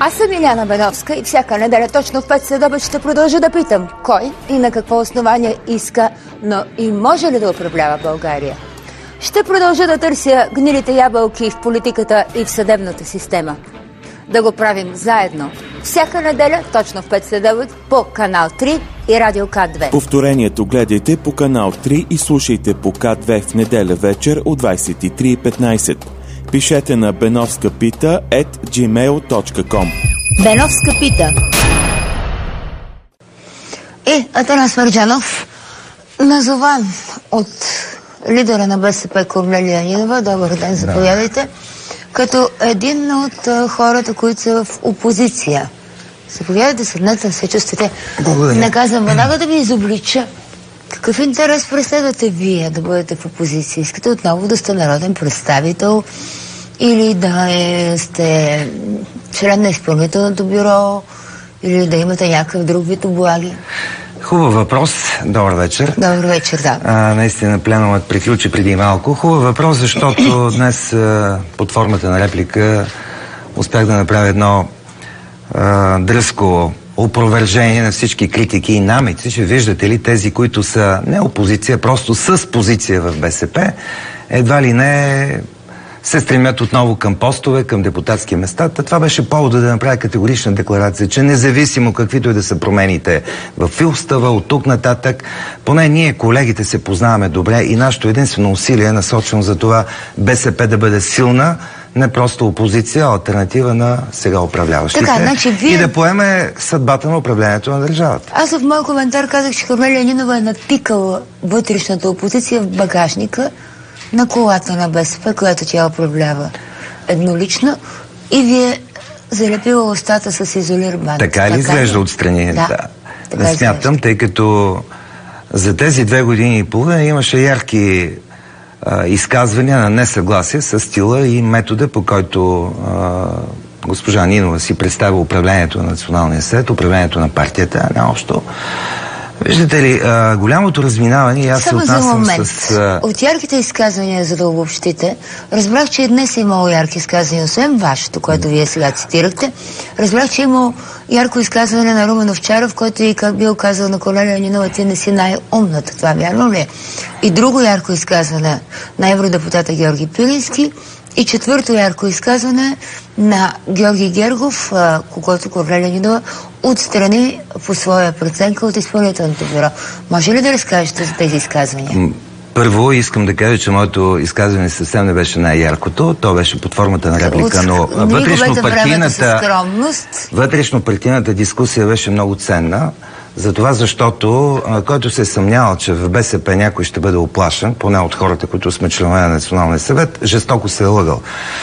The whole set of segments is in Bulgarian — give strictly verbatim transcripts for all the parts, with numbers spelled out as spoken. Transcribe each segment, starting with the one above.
Аз съм Иляна Беновска и всяка неделя точно в пет следобед ще продължа да питам кой и на какво основание иска, но и може ли да управлява България. Ще продължа да търся гнилите ябълки в политиката и в съдебната система. Да го правим заедно. Всяка неделя точно в пет следобед по канал три и Радио К две. Повторението гледайте по канал три и слушайте по К две в неделя вечер от двадесет и три и петнадесет. Пишете на benovskapita ет джимейл точка ком. Беновска пита. И Атанас Мерджанов, назован от лидера на БСП Корнелия Нинова, добър ден, заповядайте, като един от а, хората, които са в опозиция. Заповядайте, седнете, се чувствате. Благодаря. Не казвам веднага да ви изоблича. Какъв интерес преследвате вие да бъдете в опозиция? Искате отново да сте народен представител или да е, сте член на изпълнителното бюро или да имате някакъв друг вид облаги? Хубав въпрос. Добър вечер. Добър вечер, да. А, наистина пленумът приключи преди малко. Хубав въпрос, защото днес а, под формата на реплика успях да направя едно а, дръзко опровержение на всички критики и намеци, че виждате ли тези, които са не опозиция, просто с позиция в БСП, едва ли не се стремят отново към постове, към депутатски места. Това беше повода да направя категорична декларация, че независимо каквито и да са промените в устава, от тук нататък, поне ние, колегите, се познаваме добре и нашето единствено усилие е насочено за това БСП да бъде силна, не просто опозиция, а алтернатива на сега управляващите. Така, значи, вие... И да поеме съдбата на управлението на държавата. Аз в моя коментар казах, че Корнелия Нинова е натикала вътрешната опозиция в багажника на колата на БСП, която тя управлява еднолично, и ви е залепила устата с изолирбан. Така ли изглежда отстрани? Да. да. Не смятам, тъй като за тези две години и половина имаше ярки а, изказвания на несъгласие с стила и метода, по който а, госпожа Нинова си представя управлението на Националния съвет, управлението на партията, а не общо. Виждате ли, а, голямото разминаване, и аз Само се отнасям с... А... От ярките изказвания, за да обобщите, разбрах, че и днес е имало ярки изказвания, освен вашето, което вие сега цитирахте. Разбрах, че е имало ярко изказване на Румен Овчаров, който и как бил казал на Корнелия Нинова, ти не си най-умната. Това вярно ли е? И друго ярко изказване на евродепутата Георги Пирински. И четвърто ярко изказване на Георги Гергов, когато Корнелия Нинова отстрани по своя преценка от изпълнителното бюро. Може ли да разкажете за тези изказвания? Първо искам да кажа, че моето изказване съвсем не беше най-яркото. То беше под формата на реплика, но вътрешно-партийната вътрешно-партийната дискусия беше много ценна. За това, защото а, който се е съмнявал, че в БСП някой ще бъде оплашен, поне от хората, които сме членове на Националния съвет, жестоко се е лъгал.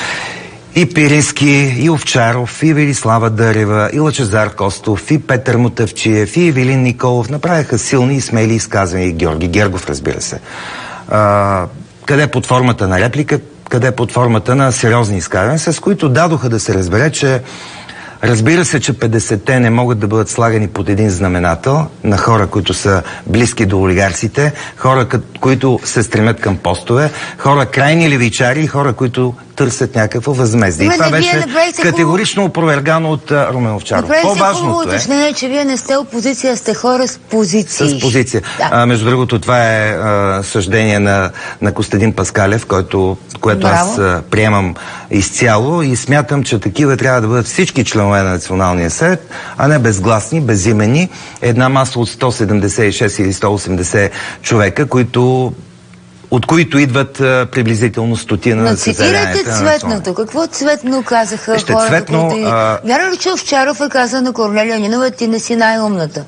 И Пирински, и Овчаров, и Велислава Дърева, и Лъчезар Костов, и Петър Мутавчиев, и Ивелин Николов направиха силни и смели изказвания, и Георги Гергов, разбира се. А, къде под формата на реплика, къде под формата на сериозни изказвания, с които дадоха да се разбере, че разбира се, че петдесетте не могат да бъдат слагани под един знаменател на хора, които са близки до олигарсите, хора, които се стремят към постове, хора крайни левичари и хора, които търсят някакво възмездие. И това да, беше категорично опровергано от uh, Румен Овчаров. По-важното е... Не, че вие не сте опозиция, сте хора с позиции. С позиция. Да. А, между другото, това е а, съждение на, на Костадин Паскалев, който, което Браво. аз а, приемам изцяло и смятам, че такива трябва да бъдат всички членове на Националния съвет, а не безгласни, безимени. Една маса от сто седемдесет и шест или сто осемдесет човека, които от които идват а, приблизително стотина на заседанията. Цитирайте цветното. Какво цветно казаха Ще, хората, цветно, които... А... Вярно ли, че Овчаров е казал на Корнелия Нинова, ти не си най-умната?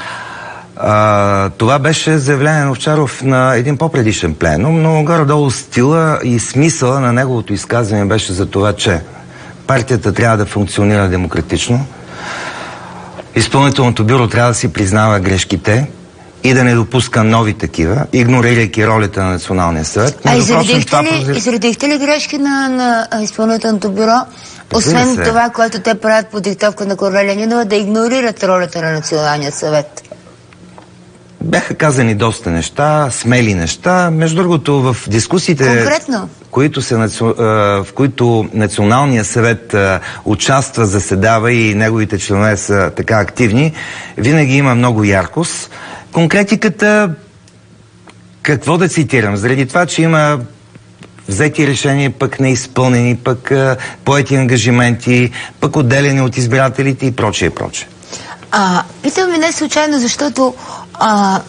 А, това беше заявление на Овчаров на един по-предишен пленум, но горе-долу стила и смисъла на неговото изказване беше за това, че партията трябва да функционира демократично, изпълнителното бюро трябва да си признава грешките и да не допуска нови такива, игнорирайки ролята на Националния съвет. А изредихте ли, произ... изредихте ли грешки на, на изпълнителното бюро, освен това, което те правят по диктовка на Корнелия Нинова, да игнорират ролята на Националния съвет? бяха казани доста неща, смели неща. Между другото, в дискусиите, конкретно? Които се, в които Националния съвет участва, заседава и неговите членове са така активни, винаги има много яркост. Конкретиката, какво да цитирам? Заради това, че има взети решения, пък неизпълнени, пък поети ангажименти, пък отделени от избирателите и прочее, и прочее. А, питам ви не случайно, защото а,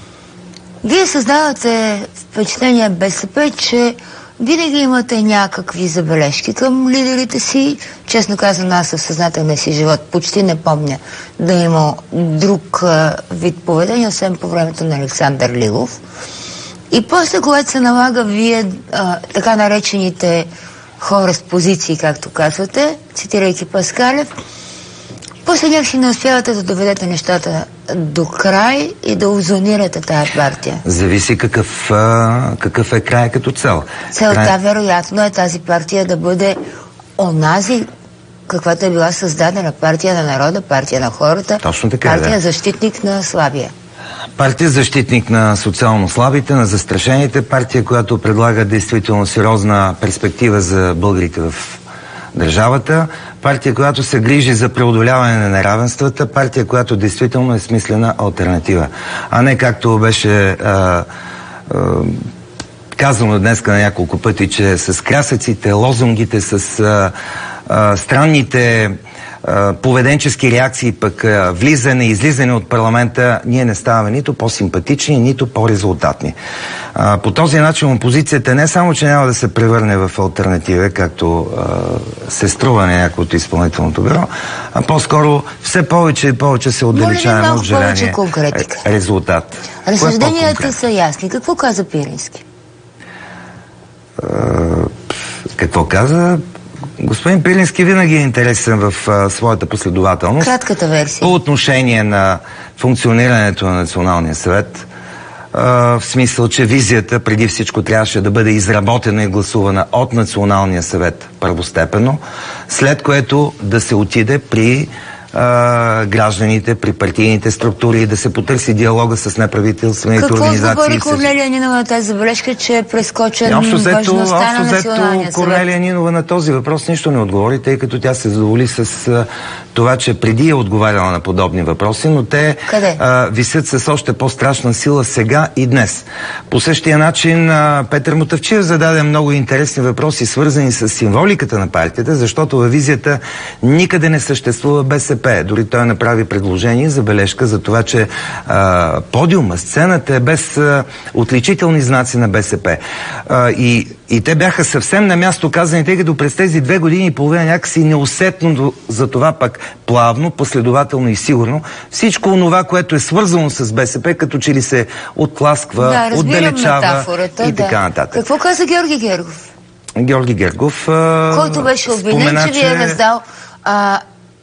вие създавате впечатление БСП, че винаги имате някакви забележки към лидерите си. Честно казвам, аз в съзнателния си живот почти не помня да има друг а, вид поведение, освен по времето на Александър Лилов. И после, когато се налага вие а, така наречените хора с позиции, както казвате, цитирайки Паскалев, после някакси не успявате да доведете нещата до край и да озонирате тая партия. Зависи какъв, а, какъв е край като цел. Целта, край... вероятно, е тази партия да бъде онази, каквато е била създадена, партия на народа, партия на хората, точно така, партия да. защитник на слабия. Партия защитник на социално слабите, на застрашените, партия, която предлага действително сериозна перспектива за българите в държавата, партия, която се грижи за преодоляване на неравенствата, партия, която действително е смислена алтернатива. А не както беше а, а, казано днеска на няколко пъти, че с крясъците, лозунгите, с а, а, странните поведенчески реакции, пък влизане и излизане от парламента, ние не ставаме нито по-симпатични, нито по-резултатни. По този начин опозицията не само, че няма да се превърне в алтернатива, както а, се струва на някой от изпълнителното бюро, а по-скоро все повече и повече се отдалечаваме от желание резултат. Разсъжденията са ясни. Какво каза Пирински? А, какво каза? Господин Пирински винаги е интересен в а, своята последователност. Кратката версия. По отношение на функционирането на Националния съвет, а, в смисъл, че визията преди всичко трябваше да бъде изработена и гласувана от Националния съвет първостепенно, след което да се отиде при а, гражданите, при партийните структури и да се потърси диалога с неправителствените Какво организации. Какво отговори Корнелия Нинова на тази забележка, че е прескочен важността на Националния съвет? Корнелия Нинова на този въпрос нищо не отговори, тъй като тя се задоволи с а, това, че преди е отговаряла на подобни въпроси, но те а, висят с още по-страшна сила сега и днес. По същия начин а, Петър Мутафчиев зададе много интересни въпроси, свързани с символиката на партията, защото във визията никъде не съществува БСП. Дори той направи предложение, забележка за това, че а, подиума, сцената е без а, отличителни знаци на БСП. А, и, и те бяха съвсем на място казани, тъй като през тези две години и половина някакси неусетно за това пък плавно, последователно и сигурно всичко онова, което е свързано с БСП, като че ли се оттласква, да, отдалечава и да. така нататък. Какво каза Георги Гергов? Георги Гергов а, който беше обвинен, че ви е раздал а,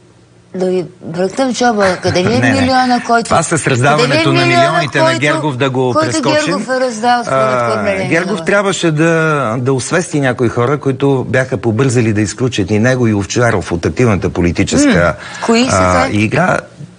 да ви бръкнем чоба, къде ви е не, милиона, който... Това с раздаването е на милионите който, на Гергов да го който прескочим. Който Гергов е раздал според Корнелия. Гергов трябваше да, да освести някои хора, които бяха побързали да изключат и него и Овчаров от активната политическа mm. Кои са те? игра.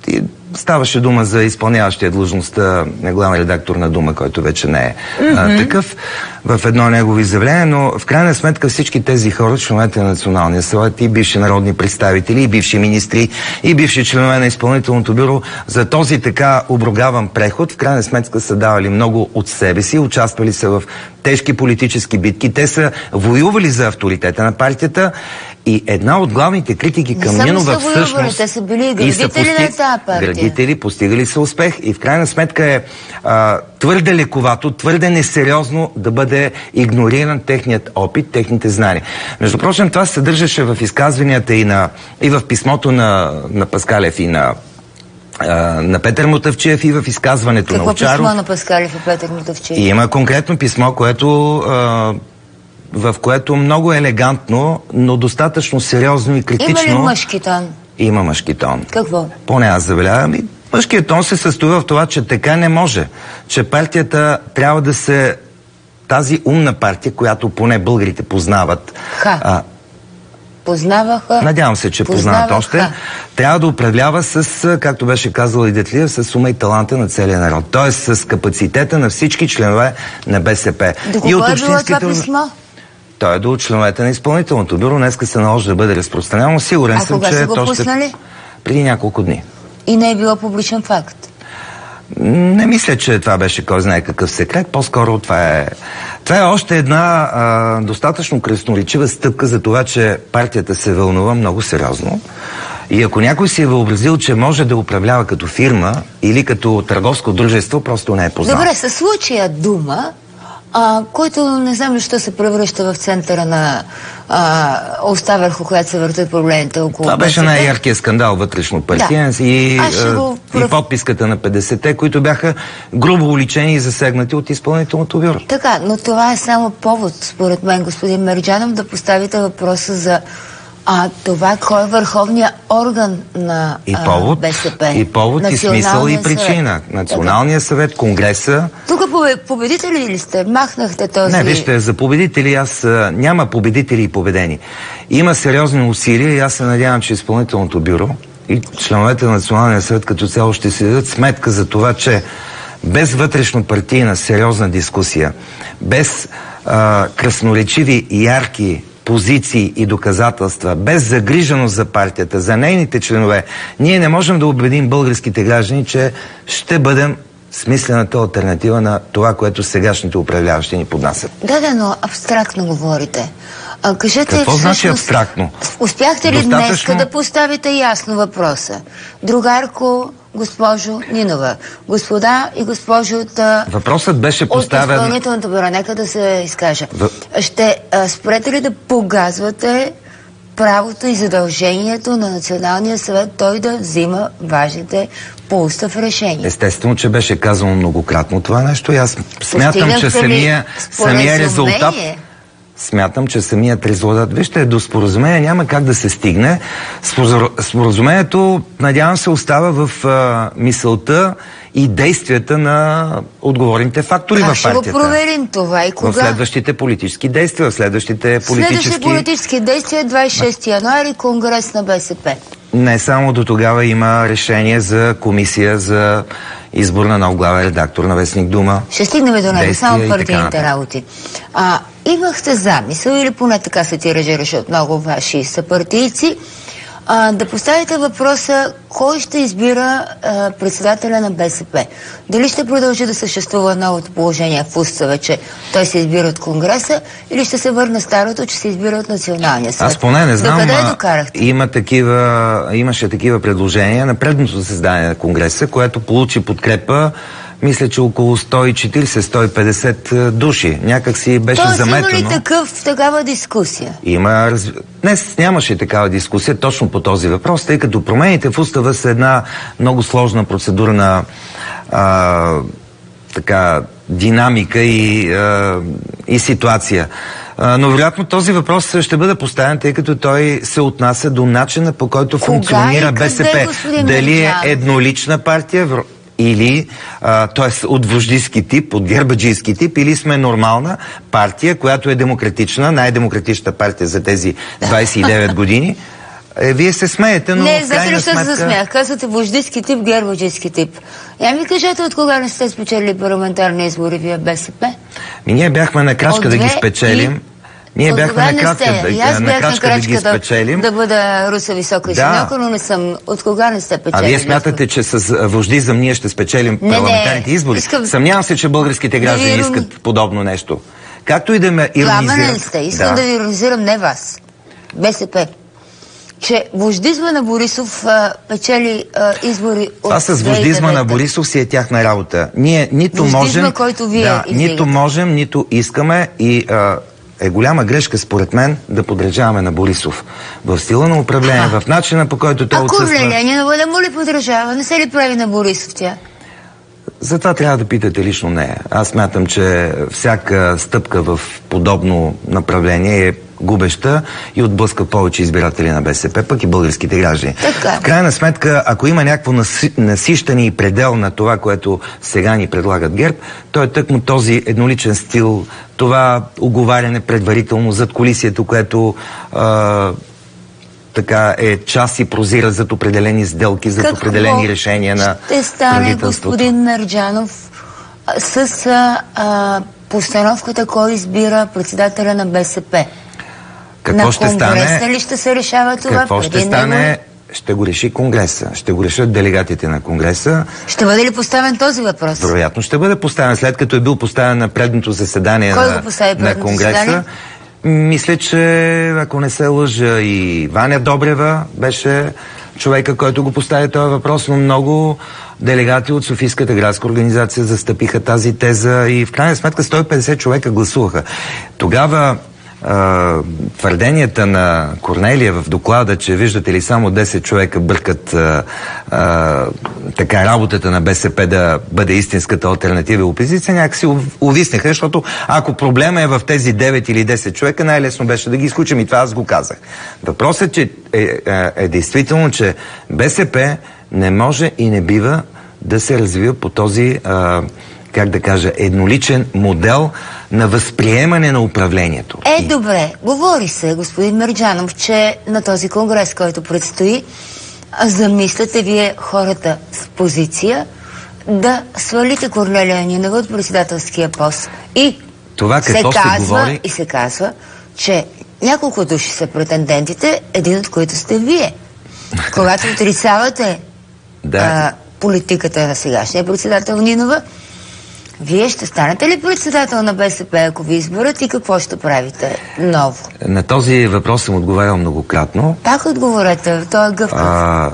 Ставаше дума за изпълняващия длъжността на главен редактор на Дума, който вече не е mm-hmm. а, такъв в едно негово изявление, но в крайна сметка всички тези хора, членовете на Националния съвет, и бивши народни представители, и бивши министри, и бивши членове на изпълнителното бюро, за този така обругаван преход, в крайна сметка са давали много от себе си, участвали са в тежки политически битки, те са воювали за авторитета на партията. И една от главните критики към Нинова всъщност... Те са били градители пости... на тази партия. Градители, постигали са успех и в крайна сметка е а, твърде лековато, твърде несериозно да бъде игнориран техният опит, техните знания. Между прочим, това се съдържаше в изказванията и, на, и в писмото на, на Паскалев и на на Петър Мутафчиев и в изказването Какво на Овчаров. Какво писмо на Паскалев и Петър Мутафчиев? И има конкретно писмо, което... А, в което много елегантно, но достатъчно сериозно и критично... Има ли мъжки тон? Има мъжки тон. Какво? Поне аз забелявам. Мъжкият тон се състои в това, че така не може. Че партията трябва да се... Тази умна партия, която поне българите познават... Ха. А, Познаваха. Надявам се, че познават още. Трябва да управлява с, както беше казала и Детлиев, с ума и таланта на целия народ. Тоест с капацитета на всички членове на БСП. До кого е било това писмо? Той е до членовете на изпълнителното бюро. Днеска се наложи да бъде разпространено. Сигурен а съм, кога че са го то пуснали? Ще... Преди няколко дни. И не е било публичен факт? Не мисля, че това беше кой знае какъв секрет. По-скоро това е... Това е още една а, достатъчно красноречива стъпка за това, че партията се вълнува много сериозно. И ако някой си е въобразил, че може да управлява като фирма или като търговско дружество, просто не е познал. Добре, със случая Дума, а, който не знам защо се превръща в центъра на а, оста, върху която се въртат проблемите около Това беше най-яркият скандал вътрешно партиен да. и, го... и подписката на петдесетте, които бяха грубо уличени и засегнати от изпълнителното бюро. Така, но това е само повод, според мен, господин Мерджанов, да поставите въпроса за А това кой е върховният орган на и повод, а, БСП? И повод, и смисъл, и причина. Съвет. Националния съвет, Конгреса. Тук победители ли сте? Махнахте този... Не, вижте, за победители аз а, няма победители и победени. Има сериозни усилия и аз се надявам, че изпълнителното бюро и членовете на Националния съвет като цяло ще си дадат сметка за това, че без вътрешно-партийна сериозна дискусия, без а, красноречиви и ярки позиции и доказателства, без загриженост за партията, за нейните членове, ние не можем да убедим българските граждани, че ще бъдем смислената алтернатива на това, което сегашните управляващи ни поднасят. Да, да, но абстрактно говорите. А, кажете, какво значи абстрактно? Успяхте ли Достатъчно... днес да поставите ясно въпроса? Другарко, госпожо Нинова, господа и госпожи от... Въпросът беше поставен... От изпълнителното бюро, нека да се изкажа. В... Ще а, спрете ли да погазвате правото и задължението на Националния съвет той да взима важните по устав решения? Естествено, че беше казано многократно това нещо и аз смятам, че самия, самия резултат... Смятам, че самият резултат, вижте, до споразумение няма как да се стигне. Споразумението, надявам се, остава в а, мисълта и действията на отговорните фактори как в партията. Как ще го проверим това и кога? В следващите политически действия, в следващите политически... Следващите политически действия, двадесет и шести януари, Конгрес на БСП. Не само до тогава има решение за комисия за избор на нов главен редактор на вестник Дума. Ще стигнем до него, само партийните работи. А, имахте замисъл, или поне така се тиражираше от много ваши съпартийци, а, да поставите въпроса кой ще избира а, председателя на БСП. Дали ще продължи да съществува новото положение в устава, че той се избира от Конгреса, или ще се върне старото, че се избира от Националния съвет? Аз поне не знам, докъде докарахте? Има такива, имаше такива предложения на предното създание на Конгреса, което получи подкрепа, мисля, че около сто и четиридесет до сто и петдесет души. Някак си беше Тоест, заметено. има ли такъв, такава дискусия? Има. Раз... Днес нямаше такава дискусия точно по този въпрос, тъй като промените в устава са една много сложна процедурна а, така, динамика и, а, и ситуация. А, но вероятно този въпрос ще бъде поставен, тъй като той се отнася до начина, по който Кога функционира БСП. Дали е еднолична партия, или, т.е. от вождийски тип, от гербаджийски тип, или сме нормална партия, която е демократична, най-демократичната партия за тези двадесет и девет години. Е, вие се смеете, но... Не, знаете ли, крайна що сметка... се засмеях? Казвате вождийски тип, гербаджийски тип. Я ми кажете, от кога не сте спечелили парламентарни избори вие БСП? Ми ние бяхме на крачка да ги спечелим. И... Ние от бяхме на крачка, да, на крачка да ги спечелим. Да, да бъда руса висока и да. Синяка, но не съм. От кога не сте печели? А вие смятате, че с вождизъм ние ще спечелим не, парламентарните не, избори? Искам... Съмнявам се, че българските граждани да искат подобно нещо. Както и да ме иронизират. Пламенен не сте. Искам да. да ви иронизирам не вас. БСП. Че вождизма на Борисов а, печели а, избори от Това с вождизма на Борисов си е тяхна работа. Ние нито вождизма, можем... който вие да, нито можем, нито искаме и... А, е голяма грешка, според мен, да подражаваме на Борисов. В стила на управление, а, в начина, по който той отсъства... А Корнелия да му ли подражава? Не се ли прави на Борисов тя? Затова трябва да питате лично нея. Аз смятам, че всяка стъпка в подобно направление е губеща и отблъска повече избиратели на БСП, пък и българските граждани. Така. В крайна сметка, ако има някакво наси... насищане и предел на това, което сега ни предлагат ГЕРБ, то е тъкмо този едноличен стил, това уговаряне предварително зад колисието, което а, така е част и прозира зад определени сделки, зад Какво определени решения на ще стане, господин Мерджанов, с а, а, постановката, кой избира председателя на БСП? Какво на ще стане? На Конгреса ли ще се решава това? Какво ще стане? Него? Ще го реши Конгреса. Ще го решат делегатите на Конгреса. Ще бъде ли поставен този въпрос? Вероятно ще бъде поставен, след като е бил поставен на предното заседание Кой на, на Конгреса. Заседание? Мисля, че ако не се лъжа, и Ваня Добрева беше човека, който го постави този въпрос, но много делегати от Софийската градска организация застъпиха тази теза и в крайна сметка сто и петдесет човека гласуваха. Тогава Uh, твърденията на Корнелия в доклада, че виждате ли само десет човека бъркат uh, uh, така работата на БСП да бъде истинската алтернатива и опозиция, някакси увиснаха, защото ако проблема е в тези девет или десет човека, най-лесно беше да ги изключим и това аз го казах. Въпросът че е, е, е действително, че БСП не може и не бива да се развива по този uh, как да кажа, едноличен модел на възприемане на управлението. Е, и... добре. Говори се, господин Мерджанов, че на този конгрес, който предстои, замисляте вие хората с позиция да свалите Корнелия Нинова от председателския пост. И това какво се, се казва, говори... и се казва, че няколко души са претендентите, един от които сте вие. Когато отрицавате да. а, политиката на сегашния председател Нинова, вие ще станете ли председател на БСП, ако ви изберат, и какво ще правите ново? На този въпрос съм отговарял многократно. Пак отговорете, той е гъвкав. А,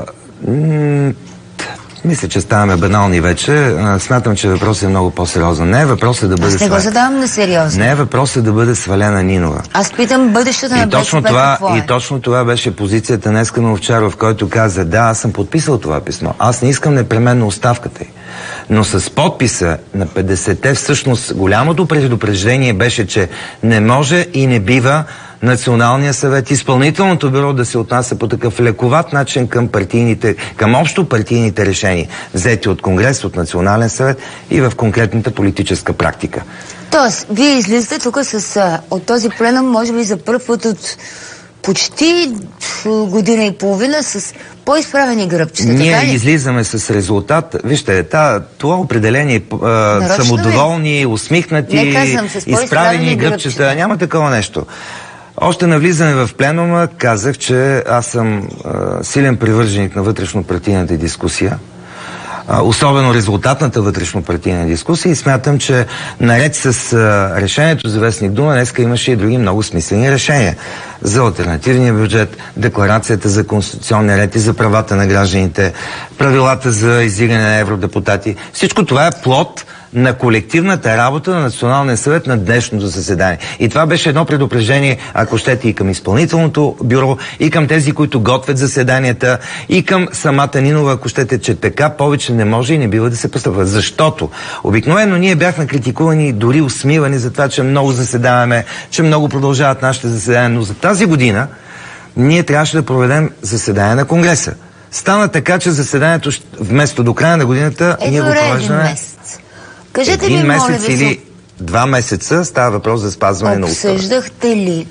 мисля, че ставаме банални вече. А, смятам, че въпросът е много по-сериозен. Не е въпросът да бъде свалена. Аз не го задавам на сериозно. Не е въпросът да бъде свалена Нинова. Аз питам бъдещето на БСП това, какво е. И точно това беше позицията днеска на Овчаров, който каза, да, аз съм подписал това писмо. Аз не искам непременно оставката й. Но с подписа на петдесетте всъщност голямото предупреждение беше, че не може и не бива Националния съвет, изпълнителното бюро да се отнася по такъв лековат начин към партийните, към общо партийните решения, взети от Конгрес, от Национален съвет и в конкретната политическа практика. Тоест, вие излизате тук с, от този пленум, може би за първ път от почти година и половина с по-изправени гръбчета. Ние така ли? излизаме с резултат. Вижте, та, това определение а, самодоволни, усмихнати, казвам, изправени гръбчета. гръбчета. Няма такова нещо. Още на влизане в пленума казах, че аз съм а, силен привърженик на вътрешно-партийната дискусия. А, особено резултатната вътрешно-партийна дискусия и смятам, че наред с а, решението за вестник Дума, днеска имаше и други много смислени решения. За алтернативния бюджет, декларацията за конституционния ред и за правата на гражданите, правилата за издигане на евродепутати. Всичко това е плод на колективната работа на Националния съвет на днешното заседание. И това беше едно предупреждение, ако щете, и към изпълнителното бюро, и към тези, които готвят заседанията, и към самата Нинова, ако щете, че така повече не може и не бива да се постъпва. Защото обикновено ние бяхме критикувани, дори усмивани за това, че много заседаваме, че много продължават нашите заседания, но за тази година ние трябваше да проведем заседание на Конгреса. Стана така, че заседанието вместо до края на годината е, ние го провеждаме. Кажете един ми, месец моля ви, или два месеца става въпрос за спазване на устава. Обсъждахте ли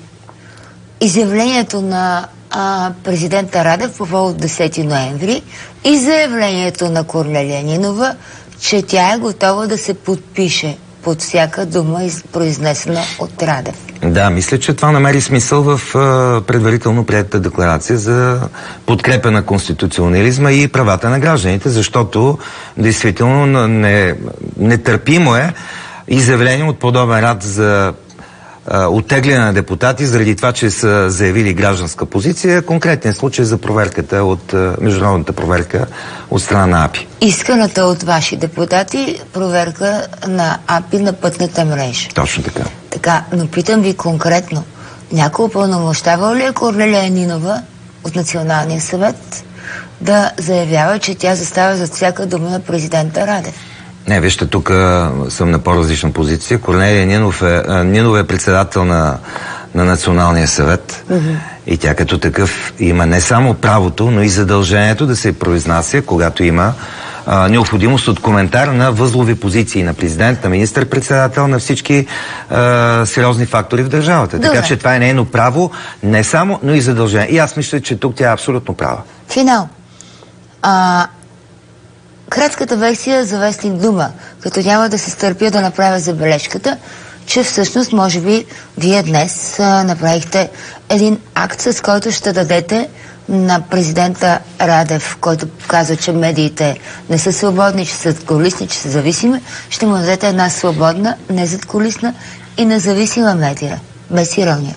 изявлението на а, президента Радев по повод десети ноември и заявлението на Корнелия Нинова, че тя е готова да се подпише под всяка дума, произнесена от Радев? Да, мисля, че това намери смисъл в а, предварително приетата декларация за подкрепа на конституционализма и правата на гражданите, защото действително не, нетърпимо е изявление от подобен род за а, оттегляне на депутати заради това, че са заявили гражданска позиция. Конкретен случай за проверката от а, международната проверка от страна на АПИ. Исканата от ваши депутати проверка на АПИ на пътната мрежа. Точно така. Така, но питам ви конкретно, някой упълномощава ли е Корнелия Нинова от Националния съвет да заявява, че тя застава зад всяка дума на президента Радев? Не, вижте, тук съм на по-различна позиция. Корнелия Нинов е, Нинова е председател на, на Националния съвет mm-hmm. и тя като такъв има не само правото, но и задължението да се произнася, когато има а, необходимост от коментар на възлови позиции на президент, на министър-председател, на всички а, сериозни фактори в държавата. Добре. Така че това е нейно право, не само, но и задължение. И аз мисля, че тук тя е абсолютно права. Финал. А, кратката версия за вестник Дума, като няма да се стърпя да направя забележката, че всъщност, може би, вие днес а, направихте един акт, с който ще дадете на президента Радев, който казва, че медиите не са свободни, че са задкулисни, че са зависими, ще му дадете една свободна, незадкулисна и независима медия. Без ирония.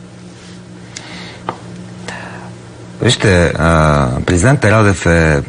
Вижте, а, президента Радев е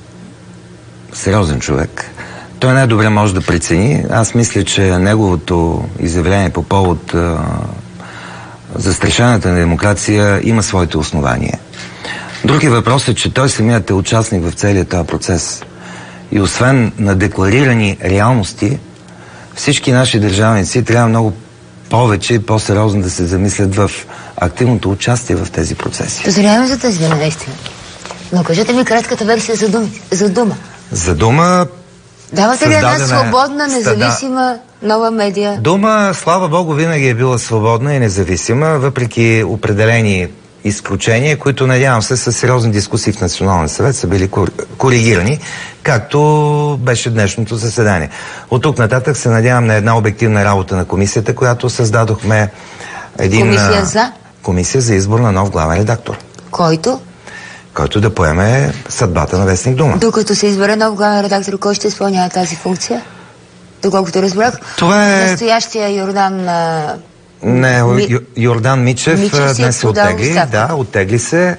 сериозен човек. Той най-добре може да прецени. Аз мисля, че неговото изявление по повод а, застрашената на демокрация има своите основания. Други въпрос е, че той самият е участник в целия този процес. И освен на декларирани реалности, всички наши държавници трябва много повече и по-сериозно да се замислят в активното участие в тези процеси. Поздравявам за тези действия. Но кажете ми кратката версия за, дум, за Дума. За Дума... Давате ли една свободна, независима нова медия? Дума, слава Богу, винаги е била свободна и независима, въпреки определени изключения, които, надявам се, с сериозни дискусии в Националния съвет са били коригирани, както беше днешното заседание. От тук нататък се надявам на една обективна работа на комисията, която създадохме един... Комисия за? Комисия за избор на нов главен редактор. Който? Който да поеме съдбата на вестник Дума. Докато се избере нов главен редактор, кой ще изпълнява тази функция? Доколкото разбрах, това е... настоящия Йордан... А... Не, Ми... Йордан Мичев, Мичев днес се оттегли. Да, оттегли се.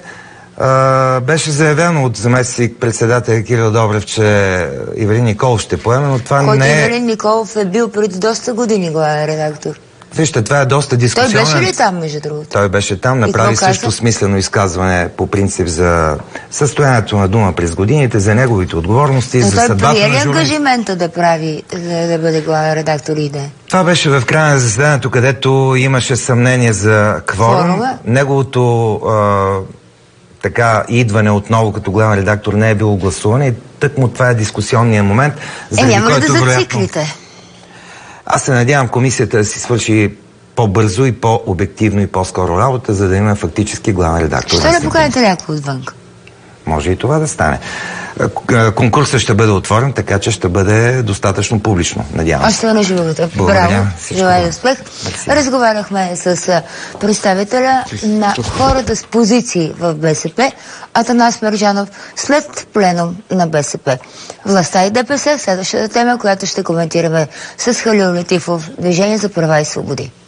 А, беше заявено от заместник председател Кирил Добрев, че Ивелин Николов ще поеме, но това Който не е... Ивелин Николов е бил преди доста години главен редактор. Вижте, това е доста дискусионен. Той беше ли там, между другото? Той беше там, направи също смислено изказване по принцип за състоянието на Дума през годините, за неговите отговорности, но за съдбата на журналистите. Той прие ли ангажимента да прави, да, да бъде главен редактор и да е? Това беше в края на заседанието, където имаше съмнение за кворум. Неговото а, така идване отново като главен редактор не е било гласуване и тъкмо това е дискусионния момент. Е, няма ли да зациклите? Аз се надявам комисията да си свърши по-бързо и по-обективно и по-скоро работа, за да има фактически главен редактор. Ще не покажете някой отвън? Може и това да стане. Конкурсът ще бъде отворен, така че ще бъде достатъчно публично, надявам се. Още веднъж живота. Браво. Желая успех. Разговаряхме с представителя на хората с позиции в БСП, Атанас Мерджанов, след пленум на БСП. Властта и ДПС, следващата тема, която ще коментираме с Халил Летифов, Движение за права и свободи.